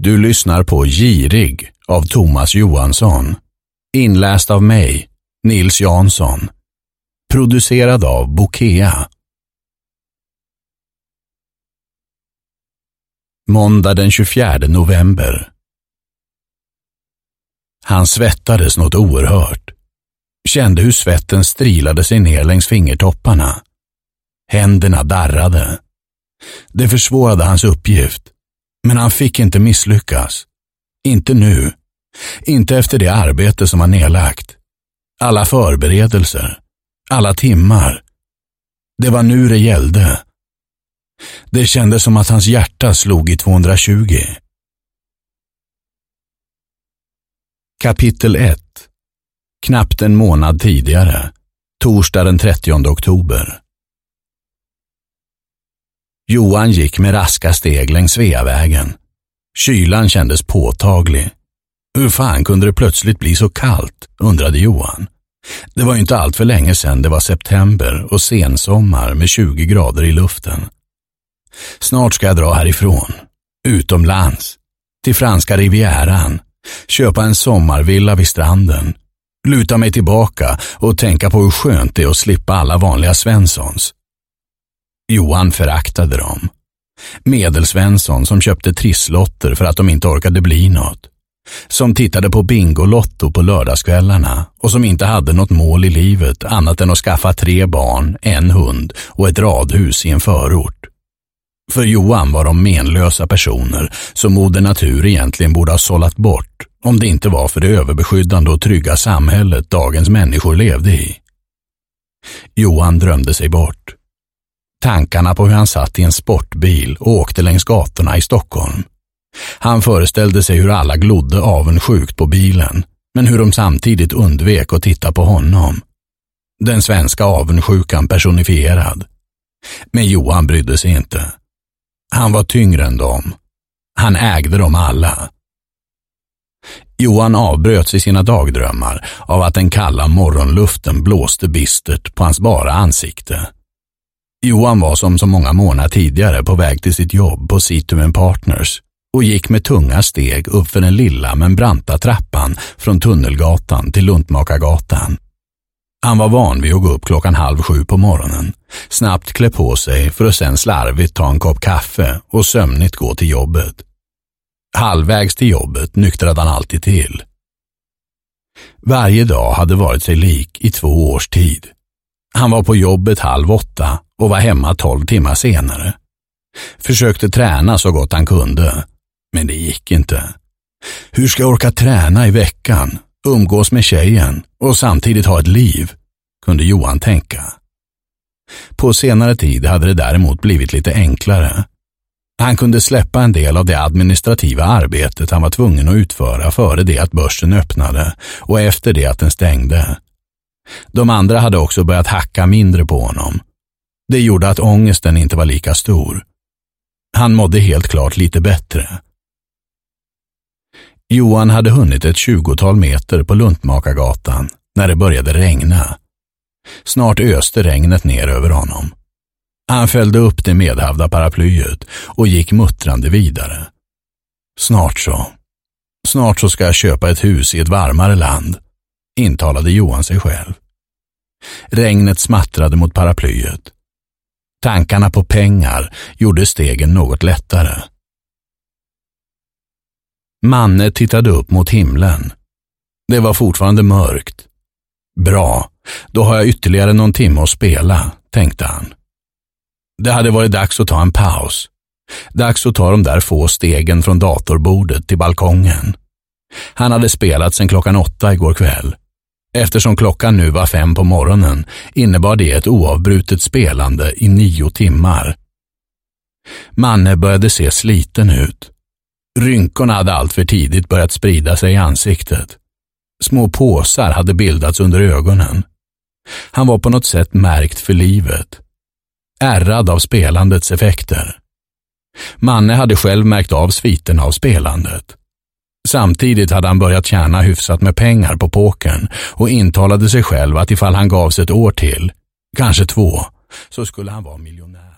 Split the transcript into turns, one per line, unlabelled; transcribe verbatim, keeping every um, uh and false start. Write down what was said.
Du lyssnar på Girig av Thomas Johansson. Inläst av mig, Nils Jansson. Producerad av Bokea. Måndag den tjugofjärde november. Han svettades något oerhört. Kände hur svetten strilade sig ner längs fingertopparna. Händerna darrade. Det försvårade hans uppgift. Men han fick inte misslyckas. Inte nu. Inte efter det arbete som han nedlagt. Alla förberedelser. Alla timmar. Det var nu det gällde. Det kändes som att hans hjärta slog i tvåhundratjugo. Kapitel ett. Knappt en månad tidigare. Torsdag den trettionde oktober. Johan gick med raska steg längs Sveavägen. Kylan kändes påtaglig. Hur fan kunde det plötsligt bli så kallt, undrade Johan. Det var ju inte allt för länge sedan det var september och sensommar med tjugo grader i luften. Snart ska jag dra härifrån, utomlands, till franska rivieran, köpa en sommarvilla vid stranden, luta mig tillbaka och tänka på hur skönt det är att slippa alla vanliga Svenssons. Johan föraktade dem. Medelsvensson som köpte trisslotter för att de inte orkade bli något. Som tittade på bingolotto på lördagskvällarna och som inte hade något mål i livet annat än att skaffa tre barn, en hund och ett radhus i en förort. För Johan var de menlösa personer som moder natur egentligen borde ha sållat bort om det inte var för det överbeskyddande och trygga samhället dagens människor levde i. Johan drömde sig bort. Tankarna på hur han satt i en sportbil och åkte längs gatorna i Stockholm. Han föreställde sig hur alla glodde avundsjukt på bilen, men hur de samtidigt undvek att titta på honom. Den svenska avundsjukan personifierad. Men Johan brydde sig inte. Han var tyngre än dem. Han ägde dem alla. Johan avbröts i sina dagdrömmar av att den kalla morgonluften blåste bistert på hans bara ansikte. Johan var som så många månader tidigare på väg till sitt jobb på Situ and Partners och gick med tunga steg upp för den lilla men branta trappan från Tunnelgatan till Luntmakargatan. Han var van vid att gå upp klockan halv sju på morgonen, snabbt klä på sig för att sen slarvigt ta en kopp kaffe och sömnigt gå till jobbet. Halvvägs till jobbet nyktrade han alltid till. Varje dag hade varit sig lik i två års tid. Han var på jobbet halv åtta och var hemma tolv timmar senare. Försökte träna så gott han kunde, men det gick inte. Hur ska jag orka träna i veckan, umgås med tjejen och samtidigt ha ett liv, kunde Johan tänka. På senare tid hade det däremot blivit lite enklare. Han kunde släppa en del av det administrativa arbetet han var tvungen att utföra före det att börsen öppnade och efter det att den stängde. De andra hade också börjat hacka mindre på honom. Det gjorde att ångesten inte var lika stor. Han mådde helt klart lite bättre. Johan hade hunnit ett tjugotal meter på Luntmakargatan när det började regna. Snart öste regnet ner över honom. Han följde upp det medhavda paraplyet och gick muttrande vidare. Snart så. Snart så ska jag köpa ett hus i ett varmare land, intalade Johan sig själv. Regnet smattrade mot paraplyet. Tankarna på pengar gjorde stegen något lättare. Manne tittade upp mot himlen. Det var fortfarande mörkt. Bra, då har jag ytterligare någon timme att spela, tänkte han. Det hade varit dags att ta en paus. Dags att ta de där få stegen från datorbordet till balkongen. Han hade spelat sedan klockan åtta igår kväll. Eftersom klockan nu var fem på morgonen innebar det ett oavbrutet spelande i nio timmar. Manne började se sliten ut. Rynkorna hade allt för tidigt börjat sprida sig i ansiktet. Små påsar hade bildats under ögonen. Han var på något sätt märkt för livet. Ärrad av spelandets effekter. Manne hade själv märkt av sviten av spelandet. Samtidigt hade han börjat tjäna hyfsat med pengar på pokern och intalade sig själv att ifall han gavs ett år till, kanske två, så skulle han vara miljonär.